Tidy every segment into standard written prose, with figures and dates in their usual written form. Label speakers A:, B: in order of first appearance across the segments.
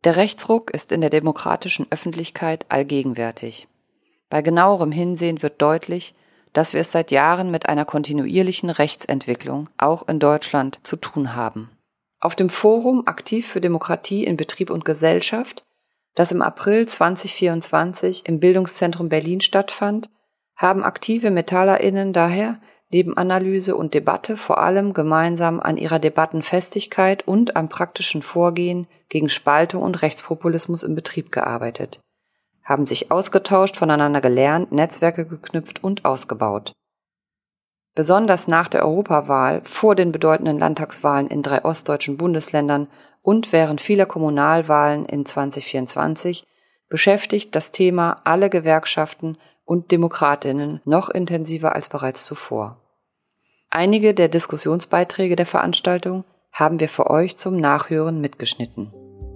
A: Der Rechtsruck ist in der demokratischen Öffentlichkeit allgegenwärtig. Bei genauerem Hinsehen wird deutlich, dass wir es seit Jahren mit einer kontinuierlichen Rechtsentwicklung auch in Deutschland zu tun haben. Auf dem Forum Aktiv für Demokratie in Betrieb und Gesellschaft, das im April 2024 im Bildungszentrum Berlin stattfand, haben aktive MetallerInnen daher neben Analyse und Debatte vor allem gemeinsam an ihrer Debattenfestigkeit und am praktischen Vorgehen gegen Spaltung und Rechtspopulismus im Betrieb gearbeitet, haben sich ausgetauscht, voneinander gelernt, Netzwerke geknüpft und ausgebaut. Besonders nach der Europawahl, vor den bedeutenden Landtagswahlen in 3 ostdeutschen Bundesländern und während vieler Kommunalwahlen in 2024 beschäftigt das Thema alle Gewerkschaften und DemokratInnen noch intensiver als bereits zuvor. Einige der Diskussionsbeiträge der Veranstaltung haben wir für euch zum Nachhören mitgeschnitten.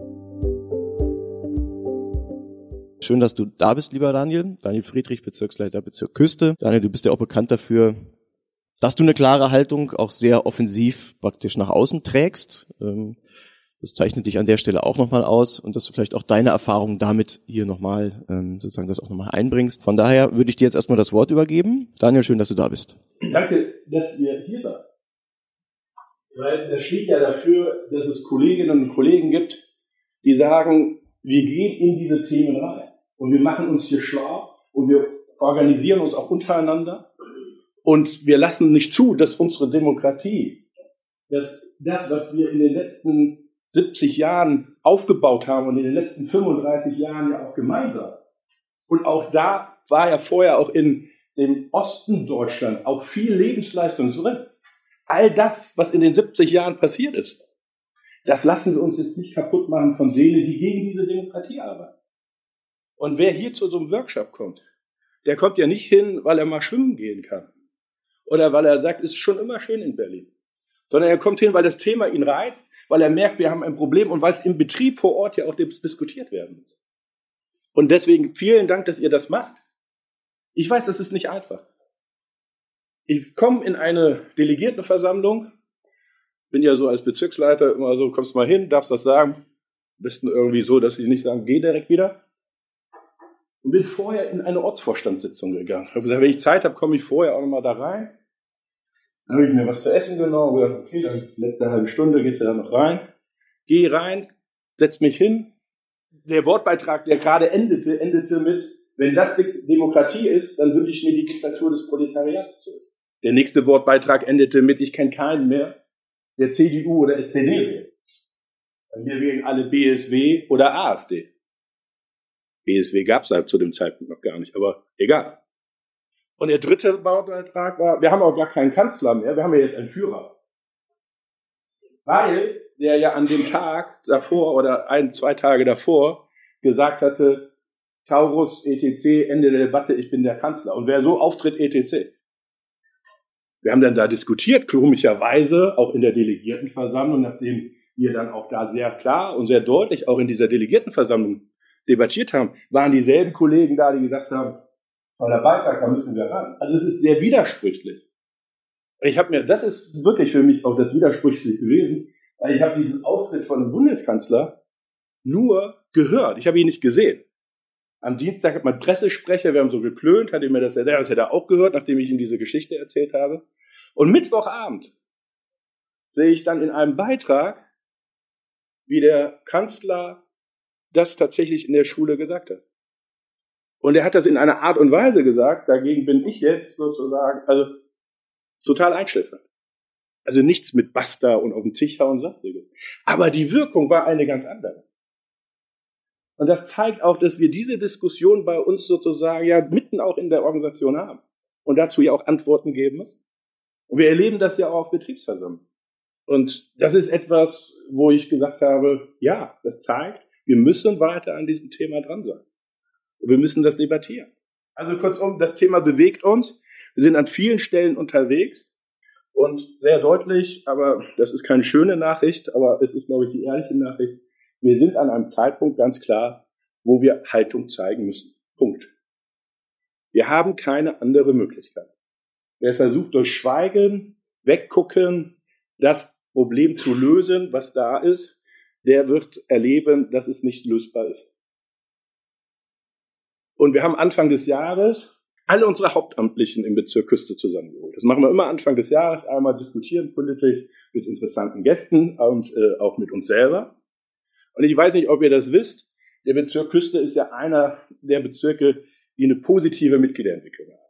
B: Schön, dass du da bist, lieber Daniel. Daniel Friedrich, Bezirksleiter Bezirk Küste. Daniel, du bist ja auch bekannt dafür, dass du eine klare Haltung auch sehr offensiv praktisch nach außen trägst. Das zeichnet dich an der Stelle auch nochmal aus und dass du vielleicht auch deine Erfahrungen damit hier nochmal sozusagen das auch nochmal einbringst. Von daher würde ich dir jetzt erstmal das Wort übergeben. Daniel, schön, dass du da bist.
C: Danke, dass ihr hier seid. Weil das steht ja dafür, dass es Kolleginnen und Kollegen gibt, die sagen, wir gehen in diese Themen rein und wir machen uns hier schlau und wir organisieren uns auch untereinander und wir lassen nicht zu, dass unsere Demokratie, dass das, was wir in den letzten 70 Jahren aufgebaut haben und in den letzten 35 Jahren ja auch gemeinsam. Und auch da war ja vorher auch in dem Osten Deutschlands auch viel Lebensleistung drin. All das, was in den 70 Jahren passiert ist, das lassen wir uns jetzt nicht kaputt machen von denen, die gegen diese Demokratie arbeiten. Und wer hier zu so einem Workshop kommt, der kommt ja nicht hin, weil er mal schwimmen gehen kann. Oder weil er sagt, es ist schon immer schön in Berlin. Sondern er kommt hin, weil das Thema ihn reizt, weil er merkt, wir haben ein Problem und weil es im Betrieb vor Ort ja auch diskutiert werden muss. Und deswegen vielen Dank, dass ihr das macht. Ich weiß, das ist nicht einfach. Ich komme in eine Delegiertenversammlung, bin ja so als Bezirksleiter immer so, kommst mal hin, darfst was sagen, am besten irgendwie so, dass sie nicht sagen, geh direkt wieder. Und bin vorher in eine Ortsvorstandssitzung gegangen. Ich habe gesagt, wenn ich Zeit habe, komme ich vorher auch nochmal da rein. Dann habe ich mir was zu essen genommen und gesagt, okay, dann letzte halbe Stunde gehst du da noch rein. Geh rein, setz mich hin. Der Wortbeitrag, der gerade endete mit, wenn das Demokratie ist, dann wünsche ich mir die Diktatur des Proletariats zurück. Der nächste Wortbeitrag endete mit, ich kenne keinen mehr, der CDU oder SPD wählt. Wir wählen alle BSW oder AfD. BSW gab es halt zu dem Zeitpunkt noch gar nicht, aber egal. Und der dritte Wortbeitrag war, wir haben auch gar keinen Kanzler mehr, wir haben ja jetzt einen Führer. Weil der ja an dem Tag davor oder 2 Tage davor gesagt hatte, Taurus, ETC, Ende der Debatte, ich bin der Kanzler. Und wer so auftritt, ETC. Wir haben dann da diskutiert, komischerweise, auch in der Delegiertenversammlung, nachdem wir dann auch da sehr klar und sehr deutlich auch in dieser Delegiertenversammlung debattiert haben, waren dieselben Kollegen da, die gesagt haben, toller Beitrag, da müssen wir ran. Also es ist sehr widersprüchlich. Das ist wirklich für mich auch das Widersprüchliche gewesen, weil ich habe diesen Auftritt von dem Bundeskanzler nur gehört. Ich habe ihn nicht gesehen. Am Dienstag hat mein Pressesprecher, wir haben so geklönt, hat ihm mir das erzählt, das hätte er auch gehört, nachdem ich ihm diese Geschichte erzählt habe. Und Mittwochabend sehe ich dann in einem Beitrag, wie der Kanzler das tatsächlich in der Schule gesagt hat. Und er hat das in einer Art und Weise gesagt, dagegen bin ich jetzt sozusagen, also total einschläfernd. Also nichts mit Basta und auf den Tisch hauen, sonstiges. Aber die Wirkung war eine ganz andere. Und das zeigt auch, dass wir diese Diskussion bei uns sozusagen ja mitten auch in der Organisation haben. Und dazu ja auch Antworten geben müssen. Und wir erleben das ja auch auf Betriebsversammlungen. Und das ist etwas, wo ich gesagt habe, ja, das zeigt, wir müssen weiter an diesem Thema dran sein. Wir müssen das debattieren. Also kurzum, das Thema bewegt uns. Wir sind an vielen Stellen unterwegs und sehr deutlich, aber das ist keine schöne Nachricht, aber es ist, glaube ich, die ehrliche Nachricht. Wir sind an einem Zeitpunkt ganz klar, wo wir Haltung zeigen müssen. Punkt. Wir haben keine andere Möglichkeit. Wer versucht durch Schweigen, Weggucken, das Problem zu lösen, was da ist, der wird erleben, dass es nicht lösbar ist. Und wir haben Anfang des Jahres alle unsere Hauptamtlichen im Bezirk Küste zusammengeholt. Das machen wir immer Anfang des Jahres, einmal diskutieren politisch mit interessanten Gästen und auch mit uns selber. Und ich weiß nicht, ob ihr das wisst, der Bezirk Küste ist ja einer der Bezirke, die eine positive Mitgliederentwicklung haben.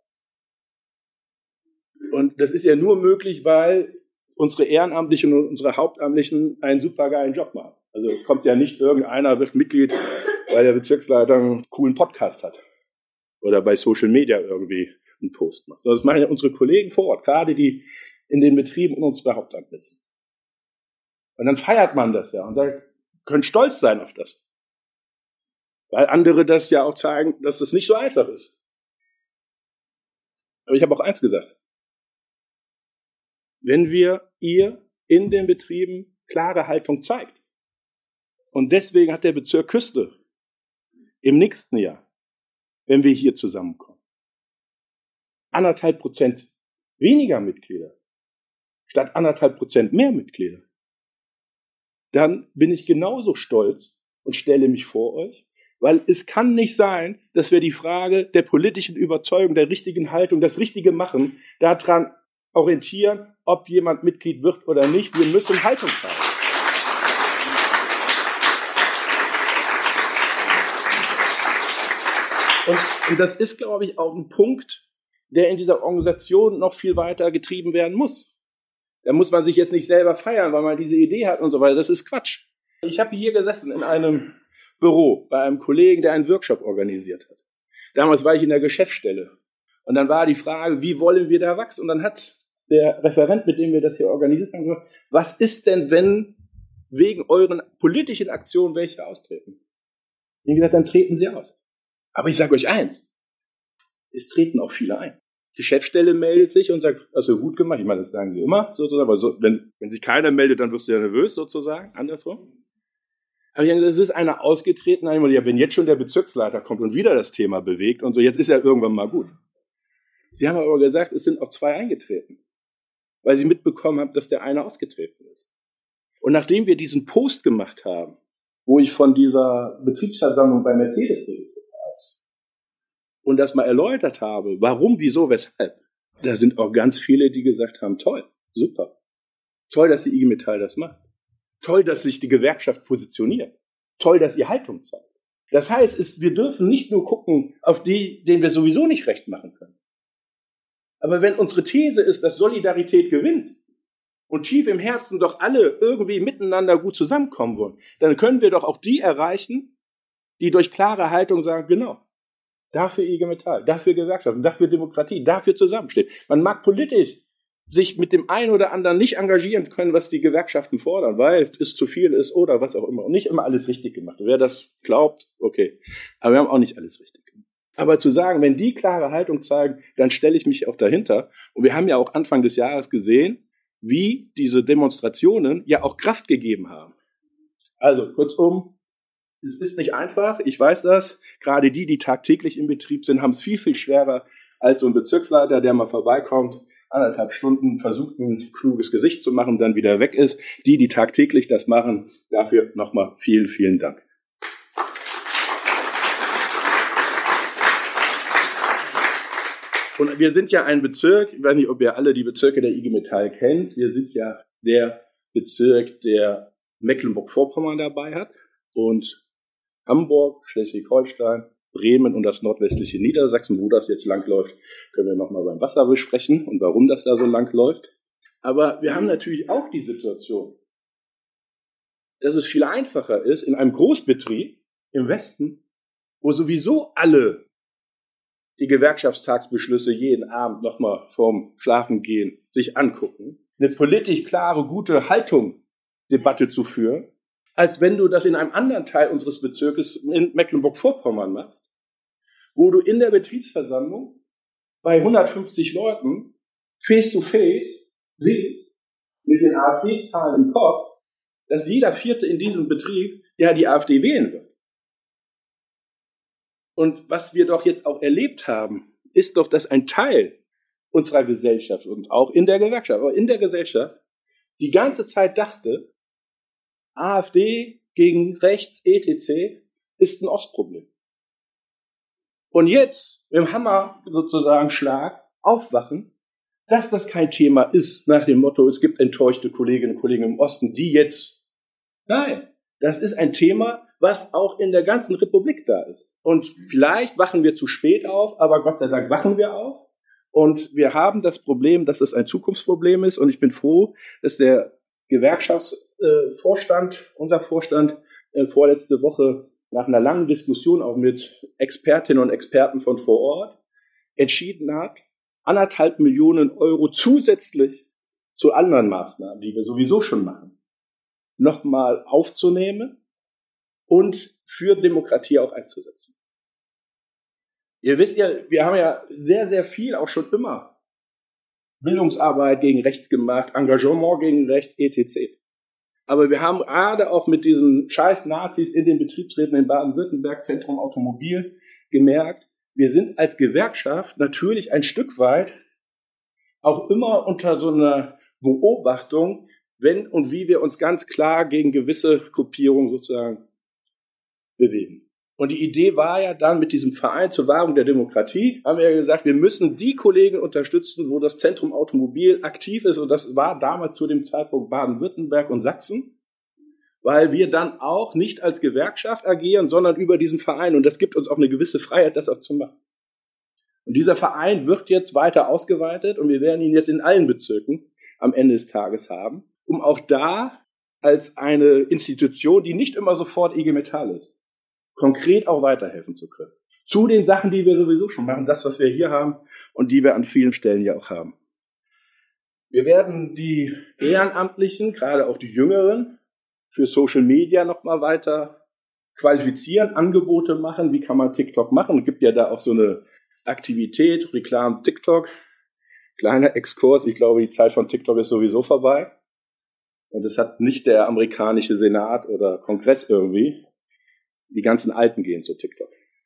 C: Und das ist ja nur möglich, weil unsere Ehrenamtlichen und unsere Hauptamtlichen einen supergeilen Job machen. Also kommt ja nicht irgendeiner, wird Mitglied, weil der Bezirksleiter einen coolen Podcast hat oder bei Social Media irgendwie einen Post macht. Das machen ja unsere Kollegen vor Ort, gerade die in den Betrieben und unsere Hauptamtlichen. Und dann feiert man das ja und sagt, können stolz sein auf das. Weil andere das ja auch zeigen, dass das nicht so einfach ist. Aber ich habe auch eins gesagt. Wenn ihr in den Betrieben klare Haltung zeigt, und deswegen hat der Bezirk Küste im nächsten Jahr, wenn wir hier zusammenkommen, 1,5% weniger Mitglieder statt 1,5% mehr Mitglieder, dann bin ich genauso stolz und stelle mich vor euch, weil es kann nicht sein, dass wir die Frage der politischen Überzeugung, der richtigen Haltung, das Richtige machen, daran orientieren, ob jemand Mitglied wird oder nicht. Wir müssen Haltung zeigen. Und das ist, glaube ich, auch ein Punkt, der in dieser Organisation noch viel weiter getrieben werden muss. Da muss man sich jetzt nicht selber feiern, weil man diese Idee hat und so weiter. Das ist Quatsch. Ich habe hier gesessen in einem Büro bei einem Kollegen, der einen Workshop organisiert hat. Damals war ich in der Geschäftsstelle. Und dann war die Frage, wie wollen wir da wachsen? Und dann hat der Referent, mit dem wir das hier organisiert haben, gesagt, was ist denn, wenn wegen euren politischen Aktionen welche austreten? Ich habe gesagt, dann treten sie aus. Aber ich sage euch eins, es treten auch viele ein. Die Chefstelle meldet sich und sagt, hast du gut gemacht. Ich meine, das sagen sie immer sozusagen, aber so, wenn sich keiner meldet, dann wirst du ja nervös sozusagen, andersrum. Aber ich habe gesagt, es ist einer ausgetreten, ja, wenn jetzt schon der Bezirksleiter kommt und wieder das Thema bewegt und so, jetzt ist ja irgendwann mal gut. Sie haben aber gesagt, es sind auch 2 eingetreten, weil sie mitbekommen haben, dass der eine ausgetreten ist. Und nachdem wir diesen Post gemacht haben, wo ich von dieser Betriebsversammlung bei Mercedes berichtet habe und das mal erläutert habe, warum, wieso, weshalb, da sind auch ganz viele, die gesagt haben, toll, super, toll, dass die IG Metall das macht, toll, dass sich die Gewerkschaft positioniert, toll, dass ihr Haltung zeigt. Das heißt, wir dürfen nicht nur gucken auf die, denen wir sowieso nicht recht machen können. Aber wenn unsere These ist, dass Solidarität gewinnt und tief im Herzen doch alle irgendwie miteinander gut zusammenkommen wollen, dann können wir doch auch die erreichen, die durch klare Haltung sagen, genau, dafür IG Metall, dafür Gewerkschaften, dafür Demokratie, dafür zusammenstehen. Man mag politisch sich mit dem einen oder anderen nicht engagieren können, was die Gewerkschaften fordern, weil es zu viel ist oder was auch immer. Und nicht immer alles richtig gemacht. Und wer das glaubt, okay. Aber wir haben auch nicht alles richtig gemacht. Aber zu sagen, wenn die klare Haltung zeigen, dann stelle ich mich auch dahinter. Und wir haben ja auch Anfang des Jahres gesehen, wie diese Demonstrationen ja auch Kraft gegeben haben. Also kurzum, es ist nicht einfach, ich weiß das. Gerade die tagtäglich im Betrieb sind, haben es viel, viel schwerer als so ein Bezirksleiter, der mal vorbeikommt, 1,5 Stunden versucht, ein kluges Gesicht zu machen, dann wieder weg ist. Die tagtäglich das machen, dafür nochmal vielen, vielen Dank. Und wir sind ja ein Bezirk, ich weiß nicht, ob ihr alle die Bezirke der IG Metall kennt, wir sind ja der Bezirk, der Mecklenburg-Vorpommern dabei hat und Hamburg, Schleswig-Holstein, Bremen und das nordwestliche Niedersachsen, wo das jetzt langläuft, können wir nochmal beim Wasser besprechen und warum das da so lang läuft. Aber wir haben natürlich auch die Situation, dass es viel einfacher ist, in einem Großbetrieb im Westen, wo sowieso alle die Gewerkschaftstagsbeschlüsse jeden Abend nochmal vorm Schlafengehen sich angucken, eine politisch klare, gute Haltung, Debatte zu führen, als wenn du das in einem anderen Teil unseres Bezirkes in Mecklenburg-Vorpommern machst, wo du in der Betriebsversammlung bei 150 Leuten face-to-face siehst, mit den AfD-Zahlen im Kopf, dass jeder Vierte in diesem Betrieb ja die AfD wählen wird. Und was wir doch jetzt auch erlebt haben, ist doch, dass ein Teil unserer Gesellschaft und auch in der Gewerkschaft, aber in der Gesellschaft die ganze Zeit dachte, AfD gegen rechts, etc., ist ein Ostproblem. Und jetzt, im Hammer sozusagen Schlag, aufwachen, dass das kein Thema ist, nach dem Motto, es gibt enttäuschte Kolleginnen und Kollegen im Osten, die jetzt, nein, das ist ein Thema, was auch in der ganzen Republik da ist. Und vielleicht wachen wir zu spät auf, aber Gott sei Dank wachen wir auf. Und wir haben das Problem, dass es ein Zukunftsproblem ist. Und ich bin froh, dass der Gewerkschaftsvorstand, unser Vorstand, vorletzte Woche nach einer langen Diskussion auch mit Expertinnen und Experten von vor Ort entschieden hat, 1,5 Millionen Euro zusätzlich zu anderen Maßnahmen, die wir sowieso schon machen, nochmal aufzunehmen und für Demokratie auch einzusetzen. Ihr wisst ja, wir haben ja sehr, sehr viel auch schon immer Bildungsarbeit gegen rechts gemacht, Engagement gegen rechts, etc. Aber wir haben gerade auch mit diesen scheiß Nazis in den Betriebsräten in Baden-Württemberg, Zentrum Automobil, gemerkt, wir sind als Gewerkschaft natürlich ein Stück weit auch immer unter so einer Beobachtung, wenn und wie wir uns ganz klar gegen gewisse Gruppierungen sozusagen bewegen. Und die Idee war ja dann mit diesem Verein zur Wahrung der Demokratie, haben wir ja gesagt, wir müssen die Kollegen unterstützen, wo das Zentrum Automobil aktiv ist. Und das war damals zu dem Zeitpunkt Baden-Württemberg und Sachsen, weil wir dann auch nicht als Gewerkschaft agieren, sondern über diesen Verein. Und das gibt uns auch eine gewisse Freiheit, das auch zu machen. Und dieser Verein wird jetzt weiter ausgeweitet und wir werden ihn jetzt in allen Bezirken am Ende des Tages haben, um auch da als eine Institution, die nicht immer sofort IG Metall ist, konkret auch weiterhelfen zu können. Zu den Sachen, die wir sowieso schon machen, das, was wir hier haben und die wir an vielen Stellen ja auch haben. Wir werden die Ehrenamtlichen, gerade auch die Jüngeren, für Social Media nochmal weiter qualifizieren, Angebote machen. Wie kann man TikTok machen? Es gibt ja da auch so eine Aktivität, Reklam TikTok. Kleiner Exkurs, ich glaube, die Zeit von TikTok ist sowieso vorbei. Und das hat nicht der amerikanische Senat oder Kongress irgendwie. Die ganzen Alten gehen zu TikTok.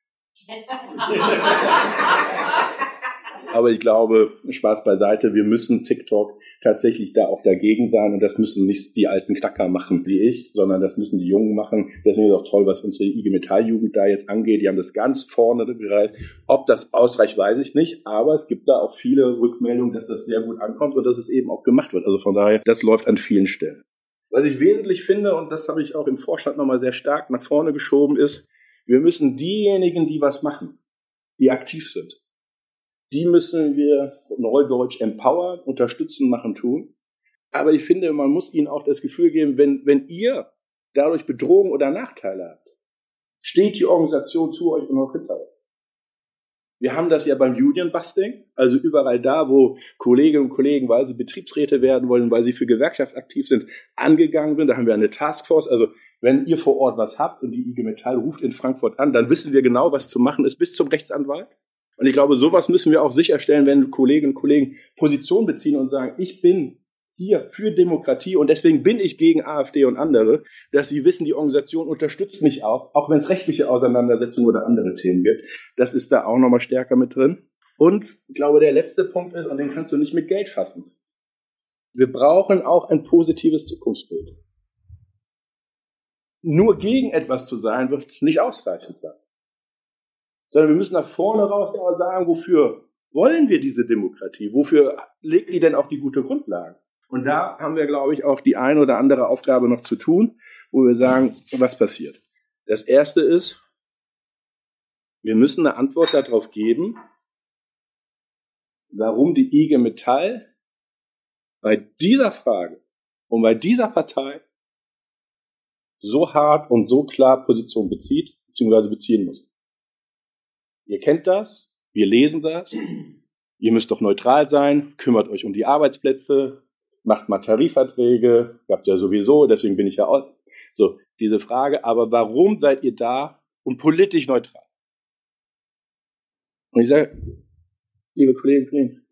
C: Aber ich glaube, Spaß beiseite, wir müssen TikTok tatsächlich da auch dagegen sein. Und das müssen nicht die alten Knacker machen wie ich, sondern das müssen die Jungen machen. Deswegen ist es auch toll, was unsere IG Metall-Jugend da jetzt angeht. Die haben das ganz vorne gereicht. Ob das ausreicht, weiß ich nicht. Aber es gibt da auch viele Rückmeldungen, dass das sehr gut ankommt und dass es eben auch gemacht wird. Also von daher, das läuft an vielen Stellen. Was ich wesentlich finde, und das habe ich auch im Vorstand nochmal sehr stark nach vorne geschoben, ist, wir müssen diejenigen, die was machen, die aktiv sind, die müssen wir neudeutsch empowern, unterstützen, machen, tun. Aber ich finde, man muss ihnen auch das Gefühl geben, wenn ihr dadurch Bedrohung oder Nachteile habt, steht die Organisation zu euch und auch hinter euch. Wir haben das ja beim Union-Busting, also überall da, wo Kolleginnen und Kollegen, weil sie Betriebsräte werden wollen, weil sie für Gewerkschaft aktiv sind, angegangen sind. Da haben wir eine Taskforce. Also wenn ihr vor Ort was habt und die IG Metall ruft in Frankfurt an, dann wissen wir genau, was zu machen ist, bis zum Rechtsanwalt. Und ich glaube, sowas müssen wir auch sicherstellen, wenn Kolleginnen und Kollegen Position beziehen und sagen, ich bin hier für Demokratie und deswegen bin ich gegen AfD und andere, dass sie wissen, die Organisation unterstützt mich auch wenn es rechtliche Auseinandersetzungen oder andere Themen gibt. Das ist da auch nochmal stärker mit drin. Und ich glaube, der letzte Punkt ist, und den kannst du nicht mit Geld fassen. Wir brauchen auch ein positives Zukunftsbild. Nur gegen etwas zu sein, wird nicht ausreichend sein. Sondern wir müssen nach vorne raus sagen, wofür wollen wir diese Demokratie? Wofür legt die denn auch die gute Grundlage? Und da haben wir, glaube ich, auch die ein oder andere Aufgabe noch zu tun, wo wir sagen, was passiert. Das Erste ist, wir müssen eine Antwort darauf geben, warum die IG Metall bei dieser Frage und bei dieser Partei so hart und so klar Position bezieht, beziehungsweise beziehen muss. Ihr kennt das, wir lesen das, ihr müsst doch neutral sein, kümmert euch um die Arbeitsplätze, macht mal Tarifverträge, habt ja sowieso, deswegen bin ich ja auch. So, diese Frage, aber warum seid ihr da und politisch neutral? Und ich sage, liebe Kolleginnen und Kollegen,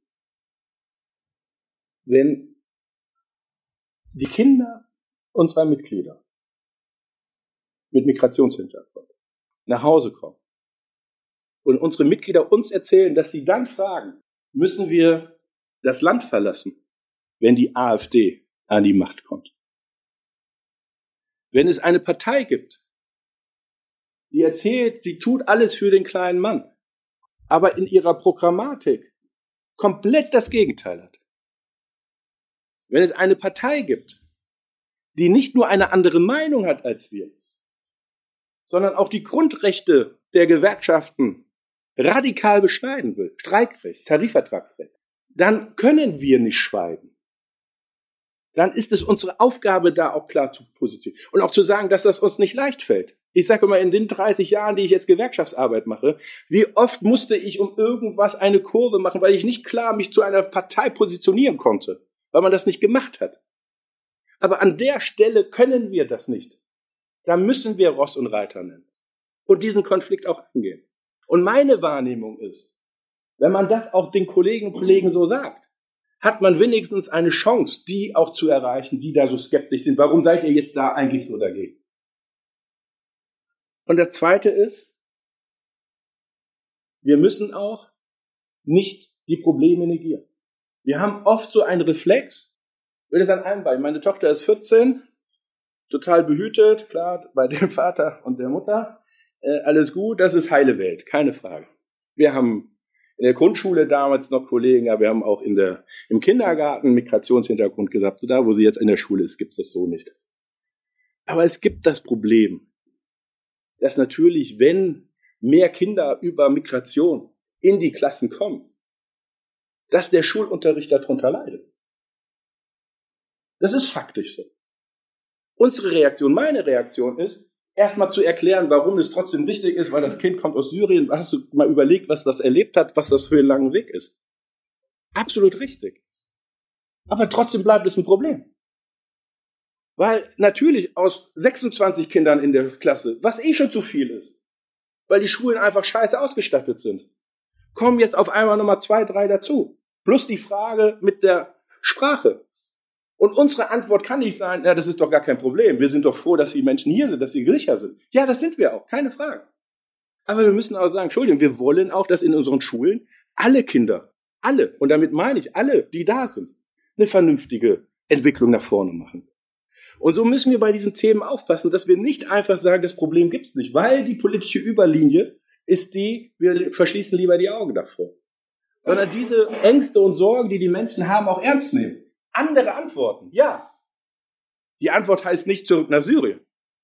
C: wenn die Kinder unserer Mitglieder mit Migrationshintergrund nach Hause kommen und unsere Mitglieder uns erzählen, dass sie dann fragen, müssen wir das Land verlassen, wenn die AfD an die Macht kommt. Wenn es eine Partei gibt, die erzählt, sie tut alles für den kleinen Mann, aber in ihrer Programmatik komplett das Gegenteil hat. Wenn es eine Partei gibt, die nicht nur eine andere Meinung hat als wir, sondern auch die Grundrechte der Gewerkschaften radikal beschneiden will, Streikrecht, Tarifvertragsrecht, dann können wir nicht schweigen. Dann ist es unsere Aufgabe, da auch klar zu positionieren. Und auch zu sagen, dass das uns nicht leicht fällt. Ich sage immer, in den 30 Jahren, die ich jetzt Gewerkschaftsarbeit mache, wie oft musste ich um irgendwas eine Kurve machen, weil ich nicht klar mich zu einer Partei positionieren konnte, weil man das nicht gemacht hat. Aber an der Stelle können wir das nicht. Da müssen wir Ross und Reiter nennen und diesen Konflikt auch angehen. Und meine Wahrnehmung ist, wenn man das auch den Kolleginnen und Kollegen so sagt, hat man wenigstens eine Chance, die auch zu erreichen, die da so skeptisch sind. Warum seid ihr jetzt da eigentlich so dagegen? Und das Zweite ist, wir müssen auch nicht die Probleme negieren. Wir haben oft so einen Reflex, ich will das an einem Beispiel. Meine Tochter ist 14, total behütet, klar, bei dem Vater und der Mutter, alles gut, das ist heile Welt, keine Frage. Wir haben in der Grundschule damals noch Kollegen, aber wir haben auch im Kindergarten Migrationshintergrund gesagt, so da, wo sie jetzt in der Schule ist, gibt es das so nicht. Aber es gibt das Problem, dass natürlich, wenn mehr Kinder über Migration in die Klassen kommen, dass der Schulunterricht darunter leidet. Das ist faktisch so. Unsere Reaktion, meine Reaktion ist, erstmal zu erklären, warum es trotzdem richtig ist, weil das Kind kommt aus Syrien. Hast du mal überlegt, was das erlebt hat, was das für einen langen Weg ist? Absolut richtig. Aber trotzdem bleibt es ein Problem. Weil natürlich aus 26 Kindern in der Klasse, was schon zu viel ist, weil die Schulen einfach scheiße ausgestattet sind, kommen jetzt auf einmal nochmal 2, 3 dazu. Plus die Frage mit der Sprache. Und unsere Antwort kann nicht sein, ja, das ist doch gar kein Problem. Wir sind doch froh, dass die Menschen hier sind, dass sie sicher sind. Ja, das sind wir auch, keine Frage. Aber wir müssen auch sagen, Entschuldigung, wir wollen auch, dass in unseren Schulen alle Kinder, alle, und damit meine ich alle, die da sind, eine vernünftige Entwicklung nach vorne machen. Und so müssen wir bei diesen Themen aufpassen, dass wir nicht einfach sagen, das Problem gibt's nicht, weil die politische Überlinie ist die, wir verschließen lieber die Augen davor. Sondern diese Ängste und Sorgen, die die Menschen haben, auch ernst nehmen. Andere Antworten, ja. Die Antwort heißt nicht zurück nach Syrien.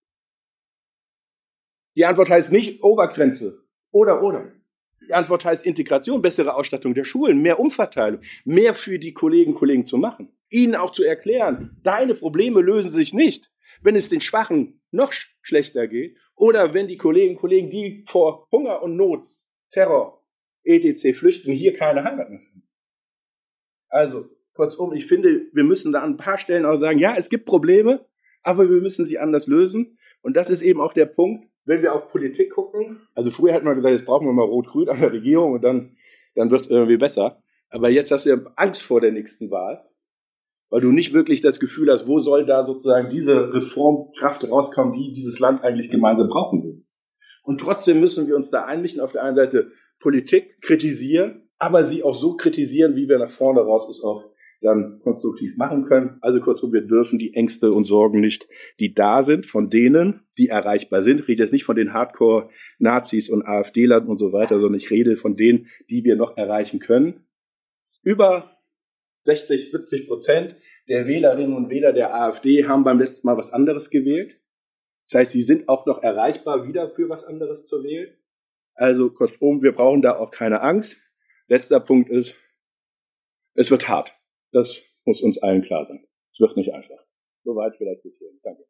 C: Die Antwort heißt nicht Obergrenze. Oder. Die Antwort heißt Integration, bessere Ausstattung der Schulen, mehr Umverteilung, mehr für die Kolleginnen und Kollegen zu machen. Ihnen auch zu erklären, deine Probleme lösen sich nicht, wenn es den Schwachen noch schlechter geht oder wenn die Kolleginnen und Kollegen, die vor Hunger und Not, Terror, etc. flüchten, hier keine Heimat mehr finden. Also, kurzum, ich finde, wir müssen da an ein paar Stellen auch sagen, ja, es gibt Probleme, aber wir müssen sie anders lösen. Und das ist eben auch der Punkt, wenn wir auf Politik gucken. Also früher hat man gesagt, jetzt brauchen wir mal Rot-Grün an der Regierung und dann wird es irgendwie besser. Aber jetzt hast du ja Angst vor der nächsten Wahl, weil du nicht wirklich das Gefühl hast, wo soll da sozusagen diese Reformkraft rauskommen, die dieses Land eigentlich gemeinsam brauchen will. Und trotzdem müssen wir uns da einmischen, auf der einen Seite Politik kritisieren, aber sie auch so kritisieren, wie wir nach vorne raus es auch dann konstruktiv machen können. Also kurzum, wir dürfen die Ängste und Sorgen nicht, die da sind, von denen, die erreichbar sind. Ich rede jetzt nicht von den Hardcore-Nazis und AfD-Lern und so weiter, sondern ich rede von denen, die wir noch erreichen können. Über 60-70% der Wählerinnen und Wähler der AfD haben beim letzten Mal was anderes gewählt. Das heißt, sie sind auch noch erreichbar, wieder für was anderes zu wählen. Also kurzum, wir brauchen da auch keine Angst. Letzter Punkt ist, es wird hart. Das muss uns allen klar sein. Es wird nicht einfach. Soweit vielleicht bis hierhin. Danke.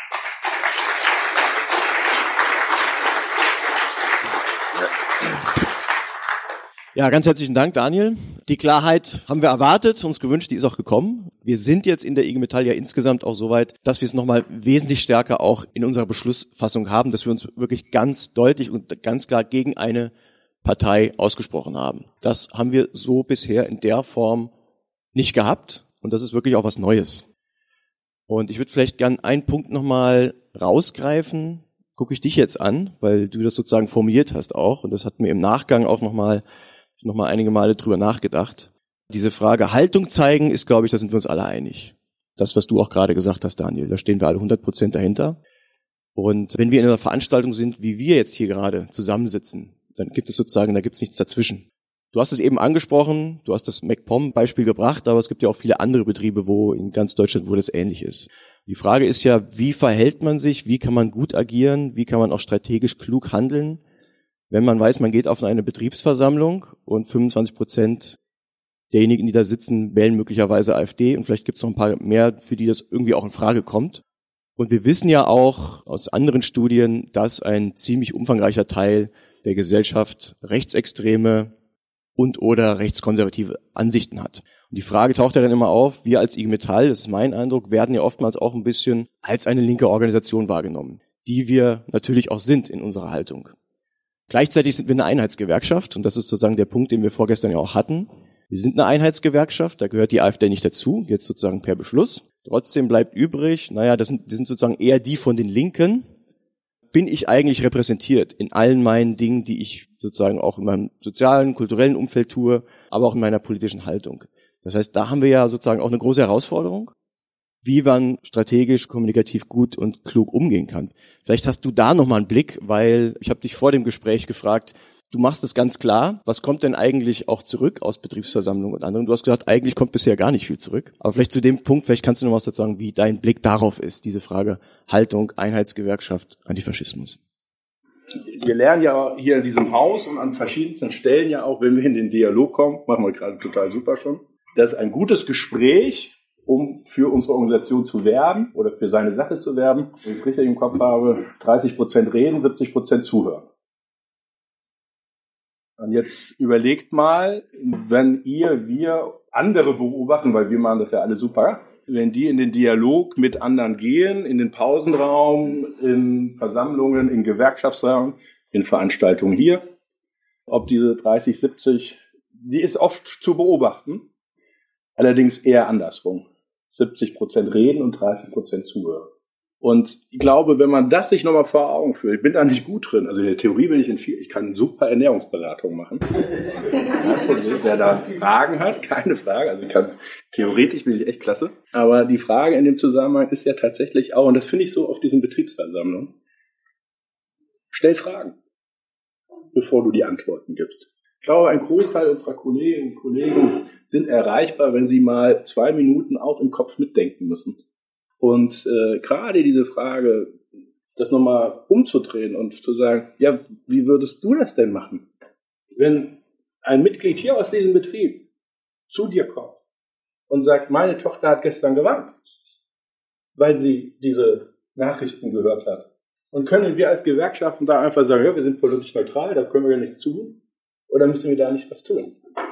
B: Ja, ganz herzlichen Dank, Daniel. Die Klarheit haben wir erwartet, uns gewünscht, die ist auch gekommen. Wir sind jetzt in der IG Metall ja insgesamt auch so weit, dass wir es nochmal wesentlich stärker auch in unserer Beschlussfassung haben, dass wir uns wirklich ganz deutlich und ganz klar gegen eine Partei ausgesprochen haben. Das haben wir so bisher in der Form nicht gehabt und das ist wirklich auch was Neues. Und ich würde vielleicht gern einen Punkt nochmal rausgreifen, gucke ich dich jetzt an, weil du das sozusagen formuliert hast auch und das hat mir im Nachgang auch nochmal einige Male drüber nachgedacht. Diese Frage Haltung zeigen ist, glaube ich, da sind wir uns alle einig. Das, was du auch gerade gesagt hast, Daniel, da stehen wir alle 100% dahinter. Und wenn wir in einer Veranstaltung sind, wie wir jetzt hier gerade zusammensitzen, dann gibt es sozusagen, da gibt es nichts dazwischen. Du hast es eben angesprochen, du hast das MacPom-Beispiel gebracht, aber es gibt ja auch viele andere Betriebe, wo in ganz Deutschland, wo das ähnlich ist. Die Frage ist ja, wie verhält man sich, wie kann man gut agieren, wie kann man auch strategisch klug handeln, wenn man weiß, man geht auf eine Betriebsversammlung und 25% derjenigen, die da sitzen, wählen möglicherweise AfD und vielleicht gibt es noch ein paar mehr, für die das irgendwie auch in Frage kommt. Und wir wissen ja auch aus anderen Studien, dass ein ziemlich umfangreicher Teil der Gesellschaft rechtsextreme und oder rechtskonservative Ansichten hat. Und die Frage taucht ja dann immer auf, wir als IG Metall, das ist mein Eindruck, werden ja oftmals auch ein bisschen als eine linke Organisation wahrgenommen, die wir natürlich auch sind in unserer Haltung. Gleichzeitig sind wir eine Einheitsgewerkschaft und das ist sozusagen der Punkt, den wir vorgestern ja auch hatten. Wir sind eine Einheitsgewerkschaft, da gehört die AfD nicht dazu, jetzt sozusagen per Beschluss. Trotzdem bleibt übrig, das sind sozusagen eher die von den Linken. Bin ich eigentlich repräsentiert in allen meinen Dingen, die ich sozusagen auch in meinem sozialen, kulturellen Umfeld tue, aber auch in meiner politischen Haltung. Das heißt, da haben wir ja sozusagen auch eine große Herausforderung, wie man strategisch, kommunikativ gut und klug umgehen kann. Vielleicht hast du da nochmal einen Blick, weil ich habe dich vor dem Gespräch gefragt, du machst es ganz klar, was kommt denn eigentlich auch zurück aus Betriebsversammlungen und anderen? Du hast gesagt, eigentlich kommt bisher gar nicht viel zurück. Aber vielleicht zu dem Punkt, vielleicht kannst du noch was dazu sagen, wie dein Blick darauf ist, diese Frage Haltung, Einheitsgewerkschaft, Antifaschismus.
C: Wir lernen ja hier in diesem Haus und an verschiedensten Stellen ja auch, wenn wir in den Dialog kommen, machen wir gerade total super schon, dass ein gutes Gespräch, um für unsere Organisation zu werben oder für seine Sache zu werben, wenn ich es richtig im Kopf habe, 30% reden, 70% zuhören. Und jetzt überlegt mal, wenn wir andere beobachten, weil wir machen das ja alle super, wenn die in den Dialog mit anderen gehen, in den Pausenraum, in Versammlungen, in Gewerkschaftsraum, in Veranstaltungen hier, ob diese 30, 70, die ist oft zu beobachten, allerdings eher andersrum. 70% reden und 30% zuhören. Und ich glaube, wenn man das sich nochmal vor Augen führt, ich bin da nicht gut drin, also in der Theorie bin ich ich kann super Ernährungsberatung machen. Kein Problem, wer da Fragen hat, keine Frage, also theoretisch bin ich echt klasse. Aber die Frage in dem Zusammenhang ist ja tatsächlich auch, und das finde ich so auf diesen Betriebsversammlungen, stell Fragen, bevor du die Antworten gibst. Ich glaube, ein Großteil unserer Kolleginnen und Kollegen sind erreichbar, wenn sie mal 2 Minuten auch im Kopf mitdenken müssen. Und gerade diese Frage, das nochmal umzudrehen und zu sagen, ja, wie würdest du das denn machen? Wenn ein Mitglied hier aus diesem Betrieb zu dir kommt und sagt, meine Tochter hat gestern geweint, weil sie diese Nachrichten gehört hat. Und können wir als Gewerkschaften da einfach sagen, ja, wir sind politisch neutral, da können wir ja nichts tun? Oder müssen wir da nicht was tun?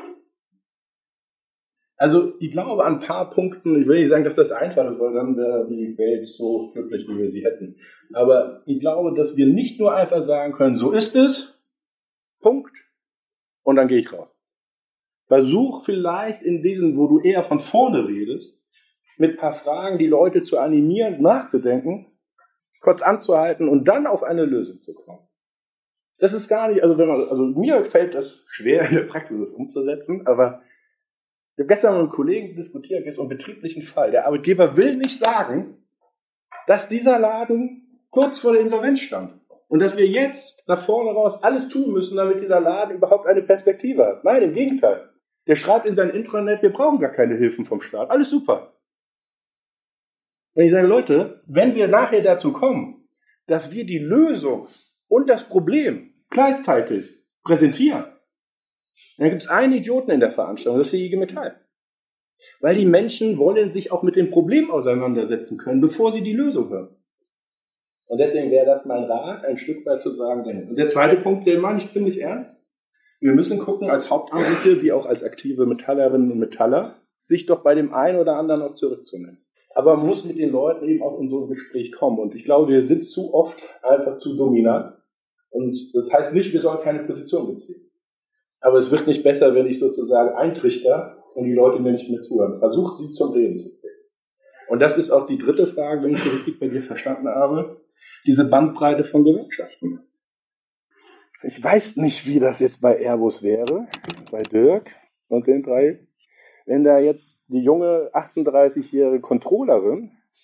C: Also ich glaube an ein paar Punkten, ich will nicht sagen, dass das einfach ist, weil dann wäre die Welt so glücklich, wie wir sie hätten. Aber ich glaube, dass wir nicht nur einfach sagen können, so ist es, Punkt, und dann gehe ich raus. Versuch vielleicht in diesen, wo du eher von vorne redest, mit ein paar Fragen die Leute zu animieren, nachzudenken, kurz anzuhalten und dann auf eine Lösung zu kommen. Das ist gar nicht, also mir fällt das schwer in der Praxis, das umzusetzen, aber ich habe gestern mit einem Kollegen diskutiert, jetzt um einen betrieblichen Fall. Der Arbeitgeber will nicht sagen, dass dieser Laden kurz vor der Insolvenz stand. Und dass wir jetzt nach vorne raus alles tun müssen, damit dieser Laden überhaupt eine Perspektive hat. Nein, im Gegenteil. Der schreibt in sein Intranet, wir brauchen gar keine Hilfen vom Staat. Alles super. Und ich sage, Leute, wenn wir nachher dazu kommen, dass wir die Lösung und das Problem gleichzeitig präsentieren, dann gibt es einen Idioten in der Veranstaltung, das ist die IG Metall. Weil die Menschen wollen sich auch mit dem Problem auseinandersetzen können, bevor sie die Lösung hören. Und deswegen wäre das mein Rat, ein Stück weit zu sagen, dahin. Und der zweite Punkt, den meine ich ziemlich ernst. Wir müssen gucken, als Hauptamtliche, wie auch als aktive Metallerinnen und Metaller, sich doch bei dem einen oder anderen auch zurückzunehmen. Aber man muss mit den Leuten eben auch in so ein Gespräch kommen. Und ich glaube, wir sind zu oft einfach zu dominant. Und das heißt nicht, wir sollen keine Position beziehen. Aber es wird nicht besser, wenn ich sozusagen eintrichter und die Leute mir nicht mehr zuhören. Versuch, sie zum Reden zu bringen. Und das ist auch die dritte Frage, wenn ich sie richtig bei dir verstanden habe, diese Bandbreite von Gewerkschaften. Ich weiß nicht, wie das jetzt bei Airbus wäre, bei Dirk und den drei. Wenn da jetzt die junge 38-jährige Controllerin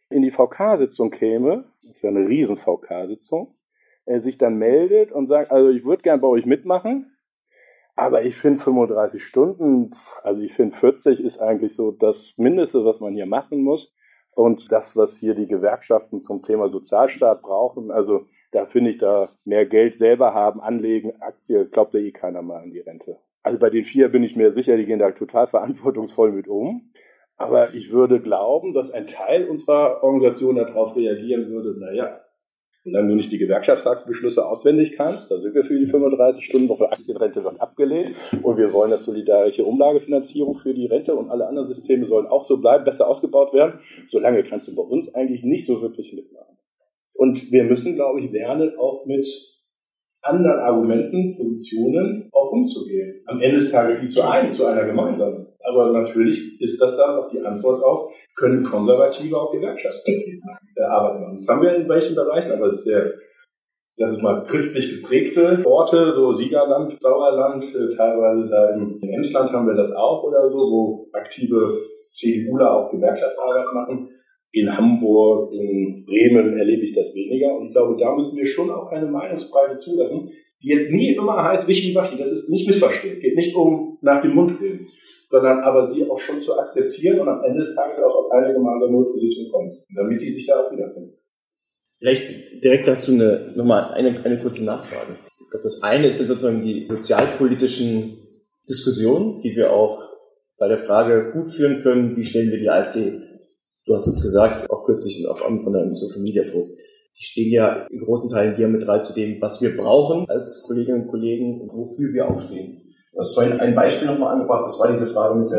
C: in die VK-Sitzung käme, das ist ja eine riesen VK-Sitzung, er sich dann meldet und sagt, also ich würde gern bei euch mitmachen, aber ich finde 35 Stunden, also ich finde 40 ist eigentlich so das Mindeste, was man hier machen muss. Und das, was hier die Gewerkschaften zum Thema Sozialstaat brauchen, also da finde ich, da mehr Geld selber haben, anlegen, Aktie, glaubt ja eh keiner mal an die Rente. Also bei den 4 bin ich mir sicher, die gehen da total verantwortungsvoll mit um. Aber ich würde glauben, dass ein Teil unserer Organisation darauf reagieren würde, naja, solange du nicht die Gewerkschaftsbeschlüsse auswendig kannst, da sind wir für die 35-Stunden-Woche, Aktienrente wird abgelehnt und wir wollen, dass solidarische Umlagefinanzierung für die Rente und alle anderen Systeme sollen auch so bleiben, besser ausgebaut werden. Solange kannst du bei uns eigentlich nicht so wirklich mitmachen. Und wir müssen, glaube ich, lernen, auch mit anderen Argumenten, Positionen auch umzugehen. Am Ende des Tages nie zu einer gemeinsamen. Aber natürlich ist das dann auch die Antwort auf, können Konservative auch Gewerkschaftsmitglied arbeiten machen. Das haben wir in welchen Bereichen, aber das ist sehr, sag ich mal, christlich geprägte Orte, so Siegerland, Sauerland, teilweise da im Emsland haben wir das auch oder so, wo aktive CDUler auch Gewerkschaftsarbeit machen. In Hamburg, in Bremen erlebe ich das weniger. Und ich glaube, da müssen wir schon auch eine Meinungsbreite zulassen, die jetzt nie immer heißt, wischiwaschi, das ist nicht missverstehen. Geht nicht um nach dem Mund reden, sondern aber sie auch schon zu akzeptieren und am Ende des Tages auch auf eine gemeinsame Position kommt, damit die sich da auch wiederfinden.
B: Vielleicht direkt dazu nochmal eine kurze Nachfrage. Ich glaube, das eine ist ja sozusagen die sozialpolitischen Diskussionen, die wir auch bei der Frage gut führen können, wie stellen wir die AfD. Du hast es gesagt, auch kürzlich auf einem von deinem Social-Media-Post. Die stehen ja in großen Teilen diametral zu dem, was wir brauchen als Kolleginnen und Kollegen und wofür wir auch stehen. Du hast vorhin ein Beispiel nochmal angebracht, das war diese Frage mit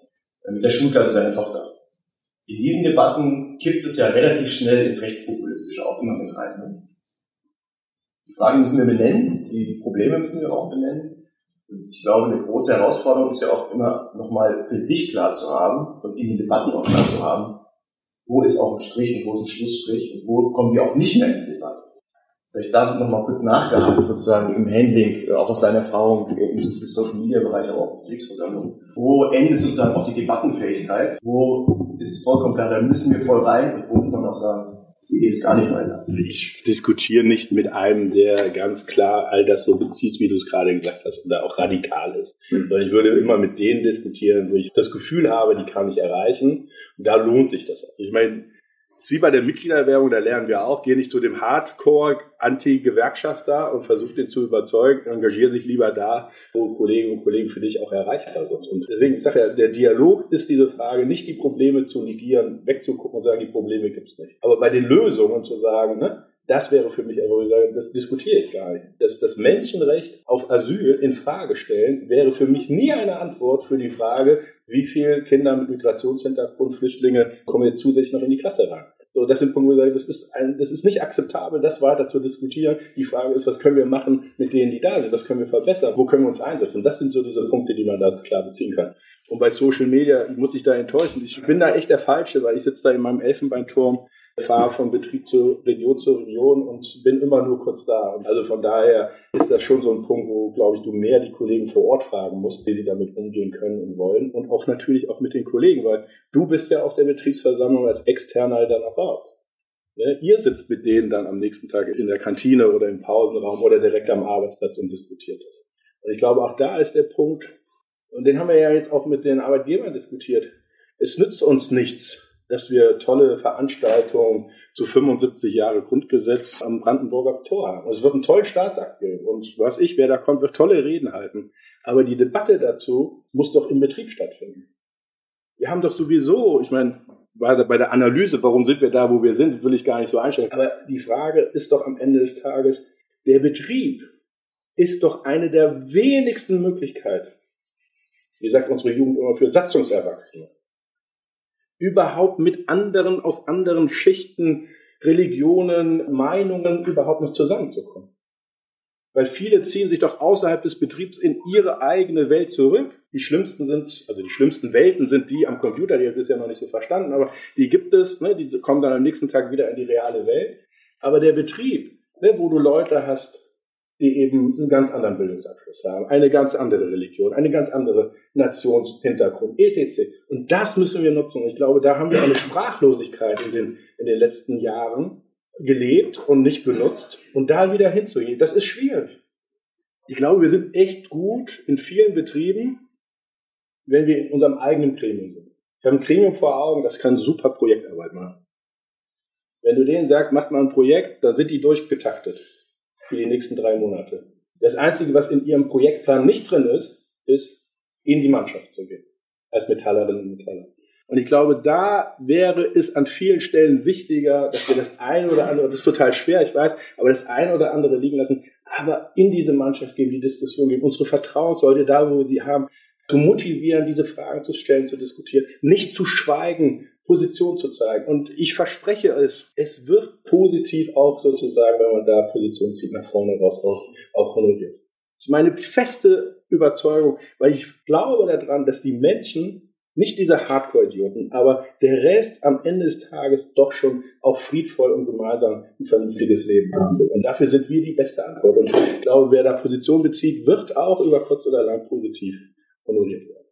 B: der Schulklasse deiner Tochter. In diesen Debatten kippt es ja relativ schnell ins Rechtspopulistische auch immer mit rein. Ne? Die Fragen müssen wir benennen, die Probleme müssen wir auch benennen. Und ich glaube, eine große Herausforderung ist ja auch immer nochmal für sich klar zu haben und in den Debatten auch klar zu haben, wo ist auch ein Strich und wo ist ein Schlussstrich und wo kommen wir auch nicht mehr in die Debatte. Vielleicht darf ich noch mal kurz nachgehakt, sozusagen im Handling, auch aus deiner Erfahrung im Social-Media-Bereich, aber auch in Betriebsversammlungen. Wo endet sozusagen auch die Debattenfähigkeit? Wo ist es vollkommen klar, da müssen wir voll rein und wo muss man auch sagen, hier geht es gar nicht weiter?
C: Ich diskutiere nicht mit einem, der ganz klar all das so bezieht, wie du es gerade gesagt hast, oder auch radikal ist. Sondern ich würde immer mit denen diskutieren, wo ich das Gefühl habe, die kann ich erreichen. Und da lohnt sich das auch. Ich meine, es ist wie bei der Mitgliederwerbung, da lernen wir auch, geh nicht zu dem Hardcore-Anti-Gewerkschafter und versuch den zu überzeugen, engagier dich lieber da, wo Kolleginnen und Kollegen für dich auch erreichbar sind. Und deswegen, ich sage ja, der Dialog ist diese Frage, nicht die Probleme zu negieren, wegzugucken und sagen, die Probleme gibt's nicht. Aber bei den Lösungen zu sagen, ne, das wäre für mich, das diskutiere ich gar nicht. Das Menschenrecht auf Asyl in Frage stellen, wäre für mich nie eine Antwort für die Frage, wie viele Kinder mit Migrationshintergrund, Flüchtlinge kommen jetzt zusätzlich noch in die Klasse rein. So, das sind Punkte, wo ich sage, das ist nicht akzeptabel, das weiter zu diskutieren. Die Frage ist, was können wir machen mit denen, die da sind? Was können wir verbessern? Wo können wir uns einsetzen? Das sind so diese Punkte, die man da klar beziehen kann. Und bei Social Media muss ich da enttäuschen. Ich bin da echt der Falsche, weil ich sitze da in meinem Elfenbeinturm, fahre von Betrieb zu Region und bin immer nur kurz da. Also von daher ist das schon so ein Punkt, wo, glaube ich, du mehr die Kollegen vor Ort fragen musst, wie sie damit umgehen können und wollen. Und auch natürlich auch mit den Kollegen, weil du bist ja auf der Betriebsversammlung als Externer dann auch raus. Ja, ihr sitzt mit denen dann am nächsten Tag in der Kantine oder im Pausenraum oder direkt am Arbeitsplatz und diskutiert das. Und ich glaube, auch da ist der Punkt, und den haben wir ja jetzt auch mit den Arbeitgebern diskutiert, es nützt uns nichts, dass wir tolle Veranstaltungen zu 75 Jahre Grundgesetz am Brandenburger Tor haben. Es wird einen tollen Staatsakt geben und wer da kommt, wird tolle Reden halten. Aber die Debatte dazu muss doch im Betrieb stattfinden. Wir haben doch sowieso, ich meine, bei der Analyse, warum sind wir da, wo wir sind, will ich gar nicht so einstellen. Aber die Frage ist doch am Ende des Tages, der Betrieb ist doch eine der wenigsten Möglichkeiten, wie sagt unsere Jugend immer, für Satzungserwachsene, überhaupt mit anderen, aus anderen Schichten, Religionen, Meinungen überhaupt noch zusammenzukommen. Weil viele ziehen sich doch außerhalb des Betriebs in ihre eigene Welt zurück. Die schlimmsten Welten sind die am Computer, die ist ja noch nicht so verstanden, aber die gibt es, ne, die kommen dann am nächsten Tag wieder in die reale Welt. Aber der Betrieb, ne, wo du Leute hast, die eben einen ganz anderen Bildungsabschluss haben, eine ganz andere Religion, eine ganz andere Nationshintergrund, etc. Und das müssen wir nutzen. Und ich glaube, da haben wir eine Sprachlosigkeit in den in den letzten Jahren gelebt und nicht genutzt und da wieder hinzugehen. Das ist schwierig. Ich glaube, wir sind echt gut in vielen Betrieben, wenn wir in unserem eigenen Gremium sind. Ich habe ein Gremium vor Augen, das kann super Projektarbeit machen. Wenn du denen sagst, macht mal ein Projekt, dann sind die durchgetaktet für die nächsten 3 Monate. Das Einzige, was in ihrem Projektplan nicht drin ist, in die Mannschaft zu gehen, als Metallerinnen und Metaller. Und ich glaube, da wäre es an vielen Stellen wichtiger, dass wir das eine oder andere, das ist total schwer, ich weiß, aber das eine oder andere liegen lassen, aber in diese Mannschaft geben, die Diskussion geben, unsere Vertrauensleute da, wo wir sie haben, zu motivieren, diese Fragen zu stellen, zu diskutieren, nicht zu schweigen, Position zu zeigen. Und ich verspreche es wird positiv auch sozusagen, wenn man da Position zieht, nach vorne raus auch honoriert. Das ist meine feste Überzeugung, weil ich glaube daran, dass die Menschen, nicht diese Hardcore-Idioten, aber der Rest am Ende des Tages doch schon auch friedvoll und gemeinsam ein vernünftiges Leben haben will. Und dafür sind wir die beste Antwort. Und ich glaube, wer da Position bezieht, wird auch über kurz oder lang positiv honoriert werden.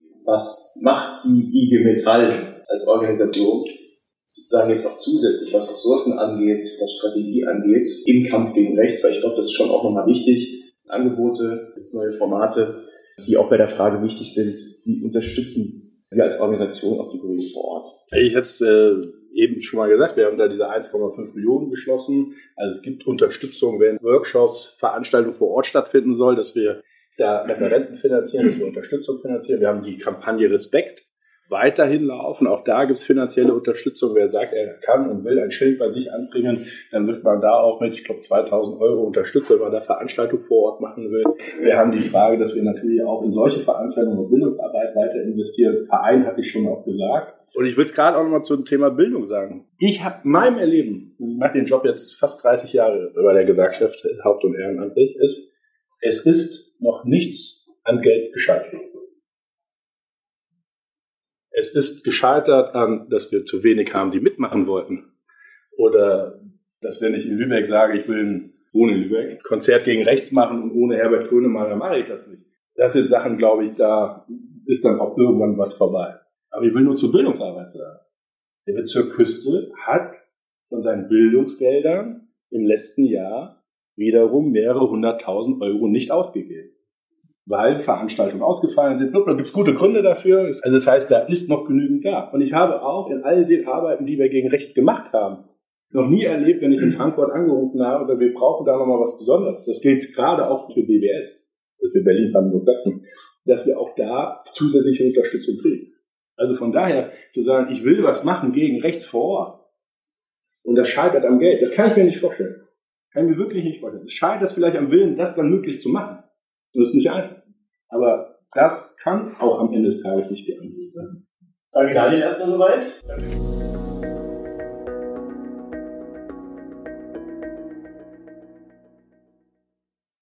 B: Was macht die IG Metall als Organisation sozusagen jetzt auch zusätzlich, was Ressourcen angeht, was Strategie angeht, im Kampf gegen rechts? Weil ich glaube, das ist schon auch nochmal wichtig. Angebote, jetzt neue Formate, die auch bei der Frage wichtig sind, die unterstützen wir als Organisation auch die Kollegen vor Ort.
C: Ich hatte es eben schon mal gesagt, wir haben da diese 1,5 Millionen geschlossen. Also es gibt Unterstützung, wenn Workshops, Veranstaltungen vor Ort stattfinden soll, dass wir da Referenten finanzieren, dass wir Unterstützung finanzieren. Wir haben die Kampagne Respekt weiterhin laufen. Auch da gibt es finanzielle Unterstützung. Wer sagt, er kann und will ein Schild bei sich anbringen, dann wird man da auch mit, ich glaube, 2.000 € unterstützt, wenn man da Veranstaltungen vor Ort machen will. Wir haben die Frage, dass wir natürlich auch in solche Veranstaltungen und Bildungsarbeit weiter investieren. Verein hatte ich schon auch gesagt. Und ich will es gerade auch nochmal zum Thema Bildung sagen. Ich habe meinem Erleben, ich mache den Job jetzt fast 30 Jahre bei der Gewerkschaft, haupt- und ehrenamtlich, es ist noch nichts an Geld gescheitert. Es ist gescheitert an, dass wir zu wenig haben, die mitmachen wollten. Oder dass wenn ich in Lübeck sage, ich will ohne Lübeck ein Konzert gegen rechts machen und ohne Herbert Grönemeyer, dann mache ich das nicht. Das sind Sachen, glaube ich, da ist dann auch irgendwann was vorbei. Aber ich will nur zur Bildungsarbeit sagen. Der Bezirk Küste hat von seinen Bildungsgeldern im letzten Jahr wiederum mehrere 100.000 € nicht ausgegeben. Weil Veranstaltungen ausgefallen sind. Da gibt es gute Gründe dafür. Also das heißt, da ist noch genügend da. Und ich habe auch in all den Arbeiten, die wir gegen rechts gemacht haben, noch nie erlebt, wenn ich in Frankfurt angerufen habe, wir brauchen da nochmal was Besonderes. Das gilt gerade auch für BBS, also für Berlin, Brandenburg, Sachsen, dass wir auch da zusätzliche Unterstützung kriegen. Also von daher zu sagen, ich will was machen gegen rechts vor Ort und das scheitert am Geld, das kann ich mir nicht vorstellen. Kann ich mir wirklich nicht vorstellen. Es scheitert vielleicht am Willen, das dann möglich zu machen. Das ist nicht einfach. Aber das kann auch am Ende des Tages nicht die Antwort sein.
B: Danke, Daniel, erstmal soweit. Danke.